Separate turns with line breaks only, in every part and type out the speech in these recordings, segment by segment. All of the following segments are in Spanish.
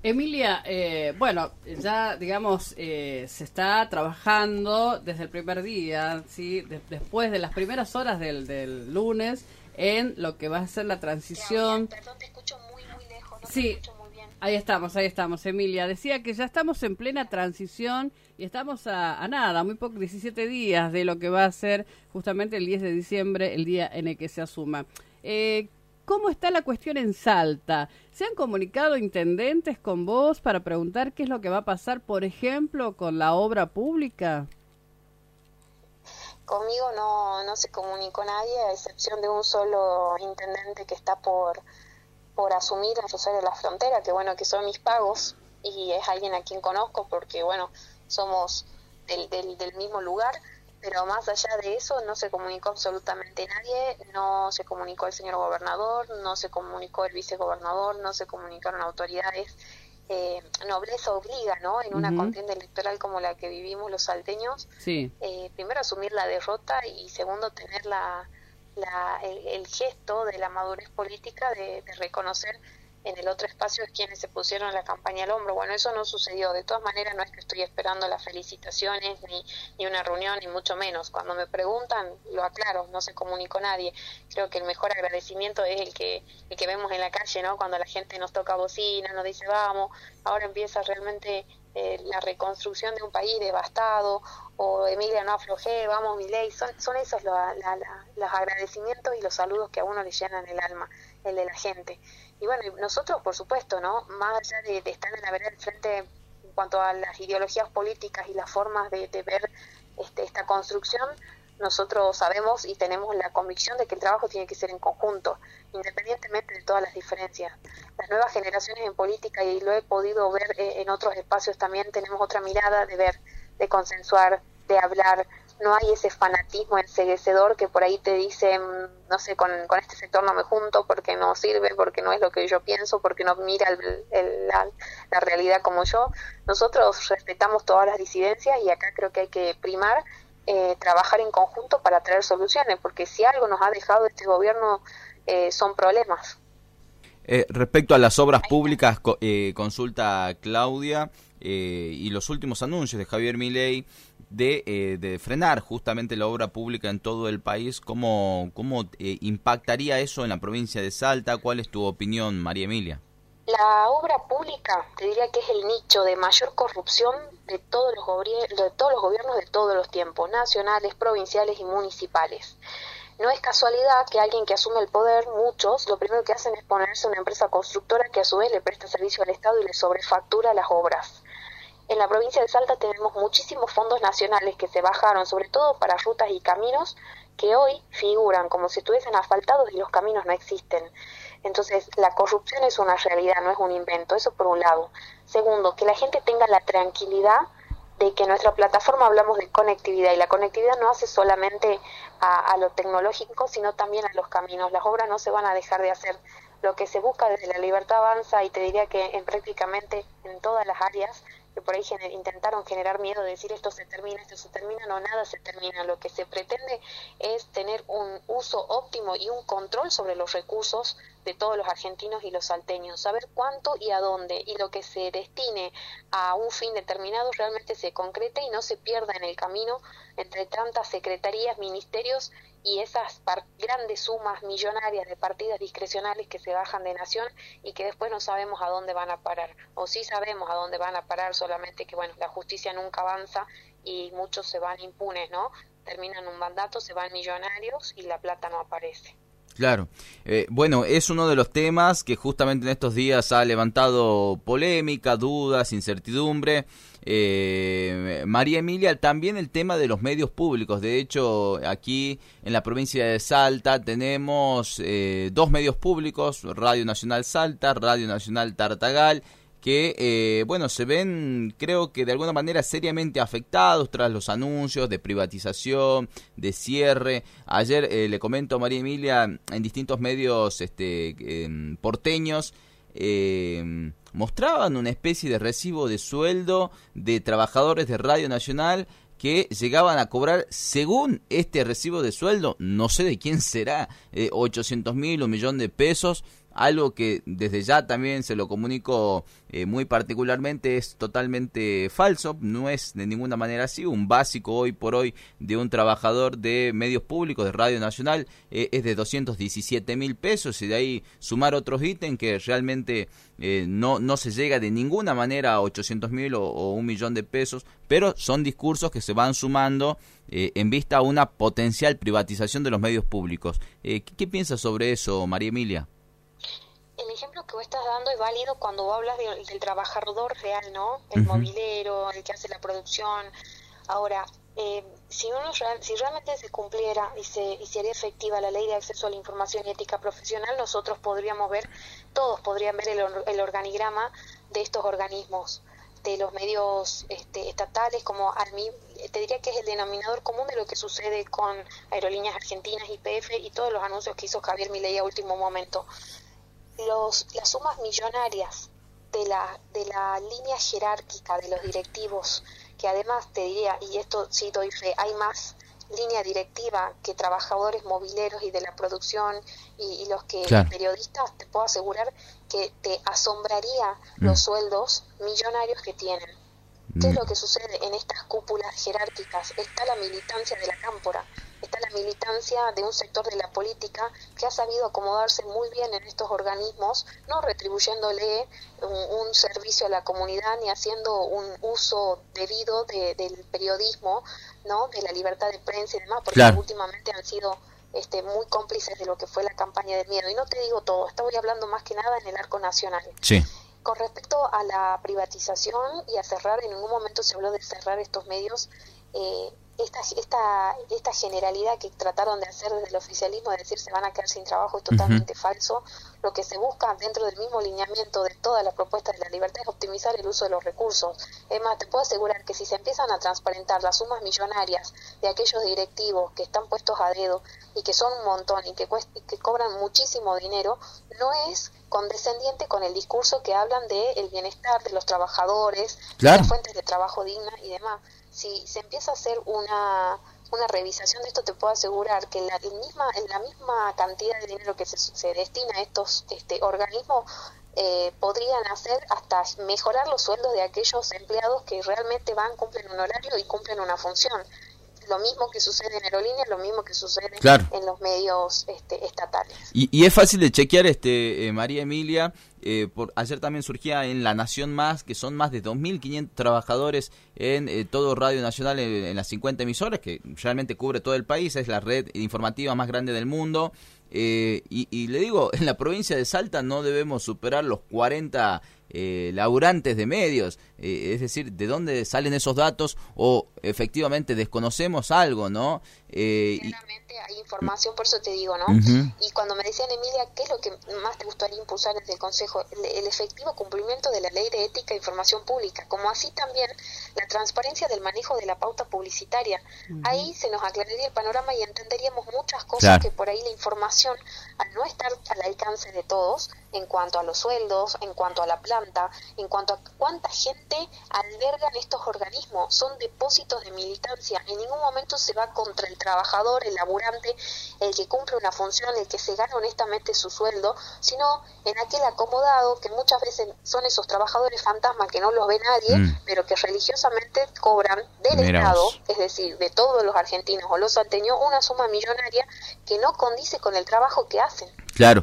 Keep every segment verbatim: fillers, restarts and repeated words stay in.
Emilia, eh, bueno, ya digamos eh, se está trabajando desde el primer día, sí, de, después de las primeras horas del, del lunes en lo que va a ser la transición.
Claudia, perdón, te escucho muy muy lejos, no
sí,
te escucho muy bien.
Ahí estamos, ahí estamos, Emilia. Decía que ya estamos en plena transición y estamos a, a nada, muy poco, diecisiete días de lo que va a ser justamente el diez de diciembre, el día en el que se asuma. Eh, ¿Cómo está la cuestión en Salta? ¿Se han comunicado intendentes con vos para preguntar qué es lo que va a pasar, por ejemplo, con la obra pública?
Conmigo no, no se comunicó nadie, a excepción de un solo intendente que está por, por asumir en Rosario de la Frontera, que bueno, que son mis pagos, y es alguien a quien conozco porque bueno, somos del, del, del mismo lugar. Pero más allá de eso no se comunicó absolutamente nadie, no se comunicó el señor gobernador, no se comunicó el vicegobernador, no se comunicaron autoridades. Eh, nobleza obliga, ¿no? En una uh-huh. contienda electoral como la que vivimos los salteños,
sí.
eh, primero asumir la derrota y segundo tener la, la el, el gesto de la madurez política de, de reconocer en el otro espacio es quienes se pusieron la campaña al hombro. Bueno, eso no sucedió. De todas maneras, no es que estoy esperando las felicitaciones, ni, ni una reunión, ni mucho menos. Cuando me preguntan, lo aclaro, no se comunicó nadie. Creo que el mejor agradecimiento es el que el que vemos en la calle, ¿no? Cuando la gente nos toca bocina, nos dice, vamos, ahora empieza realmente eh, la reconstrucción de un país devastado, o Emilia, no aflojé, vamos, Milei. Son, son esos los, la, la, los agradecimientos y los saludos que a uno le llenan el alma, el de la gente. Y bueno, nosotros, por supuesto, ¿no? Más allá de, de estar en la vereda del frente en cuanto a las ideologías políticas y las formas de, de ver este, esta construcción, nosotros sabemos y tenemos la convicción de que el trabajo tiene que ser en conjunto, independientemente de todas las diferencias. Las nuevas generaciones en política, y lo he podido ver eh, en otros espacios también, tenemos otra mirada de ver, de consensuar, de hablar. No hay ese fanatismo enceguecedor que por ahí te dicen, no sé, con, con este sector no me junto porque no sirve, porque no es lo que yo pienso, porque no mira el, el, la, la realidad como yo. Nosotros respetamos todas las disidencias y acá creo que hay que primar, eh, trabajar en conjunto para traer soluciones, porque si algo nos ha dejado este gobierno eh, son problemas.
Eh, respecto a las obras públicas, eh, consulta Claudia, eh, y los últimos anuncios de Javier Milei de, eh, de frenar justamente la obra pública en todo el país, ¿cómo, cómo eh, impactaría eso en la provincia de Salta? ¿Cuál es tu opinión, María Emilia?
La obra pública, te diría que es el nicho de mayor corrupción de todos los, gobier- de todos los gobiernos de todos los tiempos, nacionales, provinciales y municipales. No es casualidad que alguien que asume el poder, muchos, lo primero que hacen es ponerse una empresa constructora que a su vez le presta servicio al Estado y le sobrefactura las obras. En la provincia de Salta tenemos muchísimos fondos nacionales que se bajaron, sobre todo para rutas y caminos, que hoy figuran como si estuviesen asfaltados y los caminos no existen. Entonces, la corrupción es una realidad, no es un invento, eso por un lado. Segundo, que la gente tenga la tranquilidad de que en nuestra plataforma hablamos de conectividad, y la conectividad no hace solamente a, a lo tecnológico, sino también a los caminos. Las obras no se van a dejar de hacer. Lo que se busca desde la Libertad Avanza, y te diría que en prácticamente en todas las áreas, que por ahí gener, intentaron generar miedo de decir esto se termina, esto se termina, no, nada se termina. Lo que se pretende es tener un uso óptimo y un control sobre los recursos de todos los argentinos y los salteños, saber cuánto y a dónde, y lo que se destine a un fin determinado realmente se concrete y no se pierda en el camino entre tantas secretarías, ministerios y esas par- grandes sumas millonarias de partidas discrecionales que se bajan de nación y que después no sabemos a dónde van a parar, o sí sabemos a dónde van a parar, solamente que bueno, la justicia nunca avanza y muchos se van impunes, ¿no? Terminan un mandato, se van millonarios y la plata no aparece.
Claro. Eh, bueno, es uno de los temas que justamente en estos días ha levantado polémica, dudas, incertidumbre. Eh, María Emilia, también el tema de los medios públicos. De hecho, aquí en la provincia de Salta tenemos eh, dos medios públicos, Radio Nacional Salta, Radio Nacional Tartagal, que, eh, bueno, se ven, creo que de alguna manera seriamente afectados tras los anuncios de privatización, de cierre. Ayer, eh, le comento a María Emilia, en distintos medios este, eh, porteños, eh, mostraban una especie de recibo de sueldo de trabajadores de Radio Nacional que llegaban a cobrar, según este recibo de sueldo, no sé de quién será, eh, ochocientos mil, un millón de pesos, algo que desde ya también se lo comunico eh, muy particularmente es totalmente falso, no es de ninguna manera así. Un básico hoy por hoy de un trabajador de medios públicos, de Radio Nacional, eh, es de doscientos diecisiete mil pesos, y de ahí sumar otros ítems que realmente eh, no, no se llega de ninguna manera a ochocientos mil o, o un millón de pesos, pero son discursos que se van sumando eh, en vista a una potencial privatización de los medios públicos. Eh, ¿qué, ¿Qué piensas sobre eso, María Emilia?
El ejemplo que vos estás dando es válido cuando vos hablas de, del trabajador real, ¿no? El uh-huh. mobilero, el que hace la producción. Ahora, eh, si uno si realmente se cumpliera y se, y se haría efectiva la ley de acceso a la información y ética profesional, nosotros podríamos ver, todos podrían ver el, el organigrama de estos organismos, de los medios este, estatales, como Almi, te diría que es el denominador común de lo que sucede con Aerolíneas Argentinas, Y P F y todos los anuncios que hizo Javier Milei a último momento. Los, las sumas millonarias de la, de la línea jerárquica de los directivos, que además te diría, y esto sí doy fe, hay más línea directiva que trabajadores mobileros y de la producción y, y los que claro. periodistas, te puedo asegurar que te asombraría mm. los sueldos millonarios que tienen. ¿Qué es lo que sucede en estas cúpulas jerárquicas? Está la militancia de la cámpora, está la militancia de un sector de la política que ha sabido acomodarse muy bien en estos organismos, no retribuyéndole un, un servicio a la comunidad ni haciendo un uso debido de, del periodismo, ¿no? De la libertad de prensa y demás, porque claro. últimamente han sido este, muy cómplices de lo que fue la campaña del miedo. Y no te digo todo, estoy hablando más que nada en el arco nacional.
Sí.
Con respecto a la privatización y a cerrar, en ningún momento se habló de cerrar estos medios. Eh, esta, esta, esta generalidad que trataron de hacer desde el oficialismo, de decir se van a quedar sin trabajo, es totalmente uh-huh. falso. Lo que se busca dentro del mismo lineamiento de todas las propuestas de la libertad es optimizar el uso de los recursos. Es más, te puedo asegurar que si se empiezan a transparentar las sumas millonarias de aquellos directivos que están puestos a dedo y que son un montón y que, cuest- y que cobran muchísimo dinero, no es condescendiente con el discurso que hablan de el bienestar de los trabajadores, claro. de las fuentes de trabajo dignas y demás. Si se empieza a hacer una una revisación de esto, te puedo asegurar que la, el misma, en la misma cantidad de dinero que se, se destina a estos este, organismos eh, podrían hacer hasta mejorar los sueldos de aquellos empleados que realmente van, cumplen un horario y cumplen una función. Lo mismo que sucede en aerolíneas, lo mismo que sucede claro. en los medios este, estatales.
Y, y es fácil de chequear, este eh, María Emilia, eh, por ayer también surgía en La Nación Más, que son más de dos mil quinientos trabajadores en eh, todo Radio Nacional, en, en las cincuenta emisoras, que realmente cubre todo el país, es la red informativa más grande del mundo. Eh, y, y le digo, en la provincia de Salta no debemos superar los cuarenta eh, laburantes de medios, eh, es decir, ¿de dónde salen esos datos? O efectivamente desconocemos algo, ¿no?
Eh, Claramente hay información, por eso te digo, ¿no? Uh-huh. Y cuando me decían, Emilia, ¿qué es lo que más te gustaría impulsar desde el Consejo? El, el efectivo cumplimiento de la Ley de Ética e Información Pública, como así también la transparencia del manejo de la pauta publicitaria. Uh-huh. Ahí se nos aclararía el panorama y entenderíamos muchas cosas claro. que por ahí la información, al no estar al alcance de todos, en cuanto a los sueldos, en cuanto a la planta, en cuanto a cuánta gente albergan estos organismos, son depósitos de militancia. En ningún momento se va contra el trabajador, el laburante, el que cumple una función, el que se gana honestamente su sueldo, sino en aquel acomodado que muchas veces son esos trabajadores fantasmas que no los ve nadie, mm. pero que religiosamente cobran del Mira Estado, vos. Es decir, de todos los argentinos o los salteños, una suma millonaria que no condice con el trabajo que hacen.
Claro,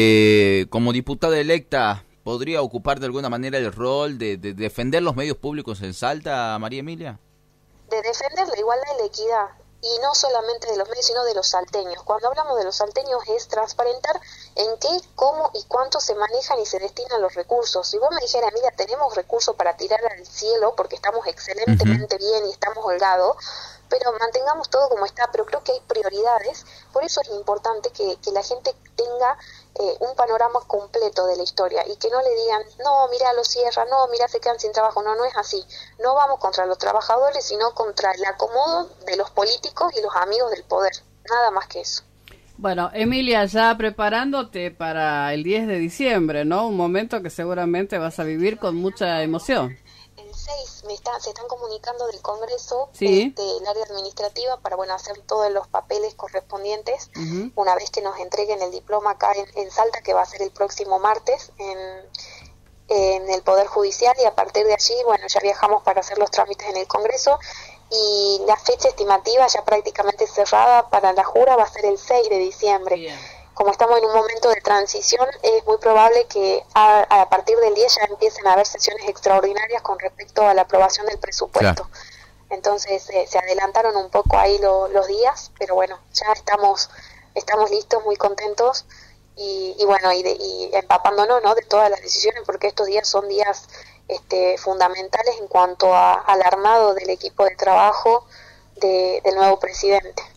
eh, como diputada electa, ¿podría ocupar de alguna manera el rol de, de defender los medios públicos en Salta, María Emilia?
De defender la igualdad y la equidad, y no solamente de los medios, sino de los salteños. Cuando hablamos de los salteños es transparentar en qué, cómo y cuánto se manejan y se destinan los recursos. Si vos me dijeras, mira, tenemos recursos para tirar al cielo porque estamos excelentemente uh-huh. bien y estamos holgados, pero mantengamos todo como está, pero creo que hay prioridades, por eso es importante que, que la gente tenga eh, un panorama completo de la historia y que no le digan, no, mira, lo cierran, no, mira, se quedan sin trabajo. No, no es así. No vamos contra los trabajadores, sino contra el acomodo de los políticos y los amigos del poder, nada más que eso.
Bueno, Emilia, ya preparándote para el diez de diciembre, ¿no? Un momento que seguramente vas a vivir con mucha emoción.
El seis me está, se están comunicando del Congreso,
sí.
del área administrativa, para bueno hacer todos los papeles correspondientes, uh-huh. una vez que nos entreguen el diploma acá en, en Salta, que va a ser el próximo martes en, en el Poder Judicial, y a partir de allí, bueno, ya viajamos para hacer los trámites en el Congreso, y la fecha estimativa ya prácticamente cerrada para la jura va a ser el seis de diciembre. Bien. Como estamos en un momento de transición, es muy probable que a, a partir del diez ya empiecen a haber sesiones extraordinarias con respecto a la aprobación del presupuesto. Claro. Entonces eh, se adelantaron un poco ahí lo, los días, pero bueno, ya estamos estamos listos, muy contentos y, y bueno, y, de, y empapándonos, ¿no?, de todas las decisiones, porque estos días son días este, fundamentales en cuanto a, al armado del equipo de trabajo de, del nuevo presidente.